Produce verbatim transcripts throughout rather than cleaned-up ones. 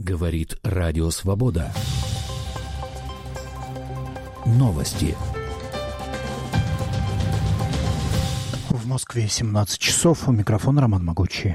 Говорит Радио Свобода. Новости. В Москве семнадцать часов. У микрофона Роман Могучий.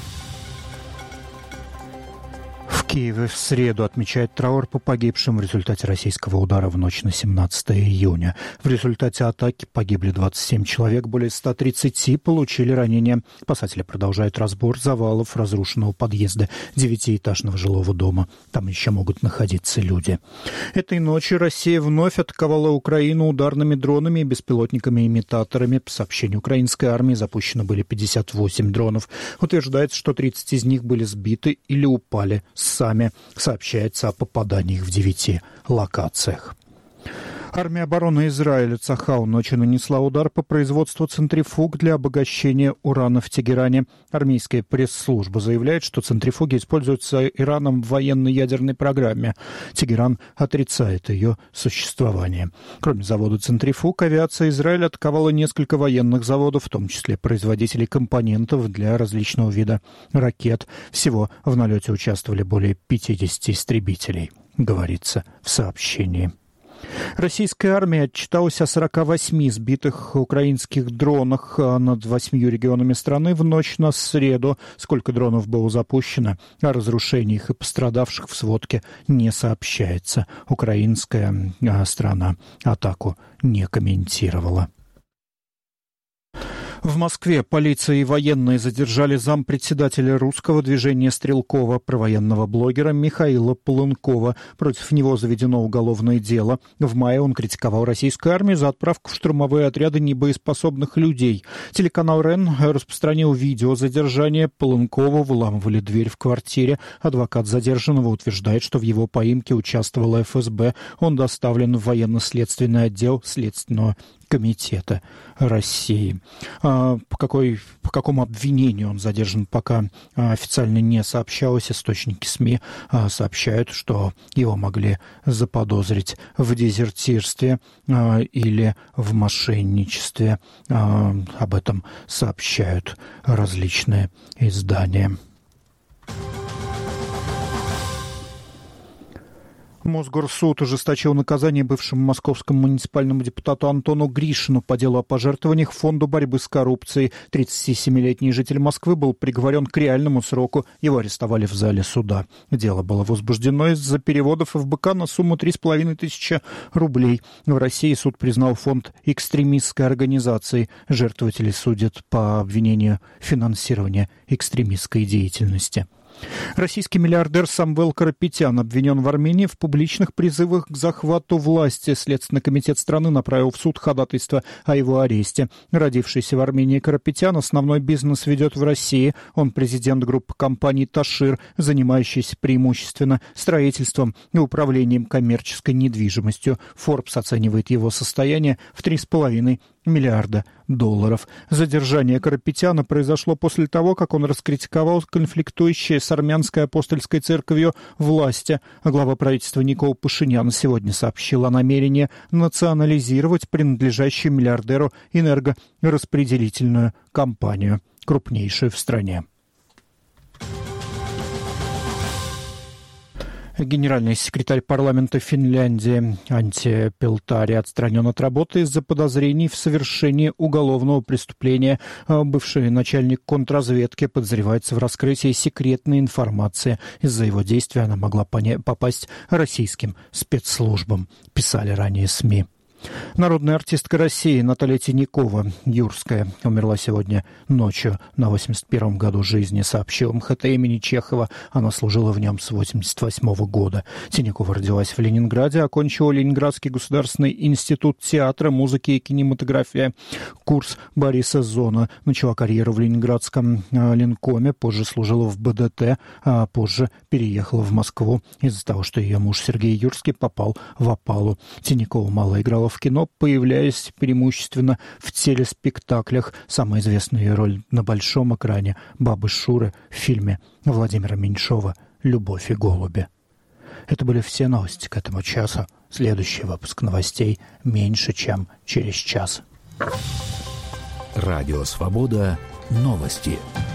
В Киеве в среду отмечают траур по погибшим в результате российского удара в ночь на семнадцатое июня. В результате атаки погибли двадцать семь человек, более ста тридцати получили ранения. Спасатели продолжают разбор завалов разрушенного подъезда девятиэтажного жилого дома. Там еще могут находиться люди. Этой ночью Россия вновь атаковала Украину ударными дронами и беспилотниками-имитаторами. По сообщению украинской армии запущено были пятьдесят восемь дронов. Утверждается, что тридцать из них были сбиты или упали сами. Сообщается о попаданиях в девяти локациях. Армия обороны Израиля Цахал ночью нанесла удар по производству центрифуг для обогащения урана в Тегеране. Армейская пресс-служба заявляет, что центрифуги используются Ираном в военной ядерной программе. Тегеран отрицает ее существование. Кроме завода центрифуг, авиация Израиля атаковала несколько военных заводов, в том числе производителей компонентов для различного вида ракет. Всего в налете участвовали более пятидесяти истребителей, говорится в сообщении. Российская армия отчиталась о сорока восьми сбитых украинских дронах над восьмью регионами страны в ночь на среду. Сколько дронов было запущено, о разрушениях и пострадавших в сводке не сообщается. Украинская сторона атаку не комментировала. В Москве полиция и военные задержали зампредседателя русского движения Стрелкова, провоенного блогера Михаила Полынкова. Против него заведено уголовное дело. В мае он критиковал российскую армию за отправку в штурмовые отряды небоеспособных людей. Телеканал РЕН распространил видео задержания. Полынкову выламывали дверь в квартире. Адвокат задержанного утверждает, что в его поимке участвовала эф эс бэ. Он доставлен в военно-следственный отдел Следственного комитета России. По, какой, по какому обвинению он задержан, пока официально не сообщалось. Источники СМИ сообщают, что его могли заподозрить в дезертирстве или в мошенничестве. Об этом сообщают различные издания. Мосгорсуд ужесточил наказание бывшему московскому муниципальному депутату Антону Гришину по делу о пожертвованиях Фонду борьбы с коррупцией. тридцатисемилетний житель Москвы был приговорен к реальному сроку. Его арестовали в зале суда. Дело было возбуждено из-за переводов эф бэ ка на сумму три с половиной тысячи рублей. В России суд признал фонд экстремистской организацией. Жертвователи судят по обвинению финансирования экстремистской деятельности. Российский миллиардер Самвел Карапетян обвинен в Армении в публичных призывах к захвату власти. Следственный комитет страны направил в суд ходатайство о его аресте. Родившийся в Армении Карапетян основной бизнес ведет в России. Он президент группы компаний «Ташир», занимающийся преимущественно строительством и управлением коммерческой недвижимостью. Forbes оценивает его состояние в три с половиной миллиарда долларов. Задержание Карапетяна произошло после того, как он раскритиковал конфликтующие с армянской апостольской церковью власти. Глава правительства Никол Пашинян сегодня сообщил о намерении национализировать принадлежащую миллиардеру энергораспределительную компанию, крупнейшую в стране. Генеральный секретарь парламента Финляндии Анти Пелтари отстранен от работы из-за подозрений в совершении уголовного преступления. Бывший начальник контрразведки подозревается в раскрытии секретной информации. Из-за его действия она могла попасть российским спецслужбам, писали ранее СМИ. Народная артистка России Наталья Тинякова, юрская, умерла сегодня ночью на восемьдесят первом году жизни, сообщил эм ха тэ имени Чехова. Она служила в нем с восемьдесят восьмого года. Тинякова родилась в Ленинграде, окончила Ленинградский государственный институт театра, музыки и кинематографии, курс Бориса Зона. Начала карьеру в Ленинградском Ленкоме, позже служила в бэ дэ тэ, а позже переехала в Москву из-за того, что ее муж Сергей Юрский попал в опалу. Тинякова мало играла в кино, появляясь преимущественно в телеспектаклях. Самая известная ее роль на большом экране — бабы Шуры в фильме Владимира Меньшова «Любовь и голуби». Это были все новости к этому часу. Следующий выпуск новостей меньше, чем через час. Радио «Свобода». Новости.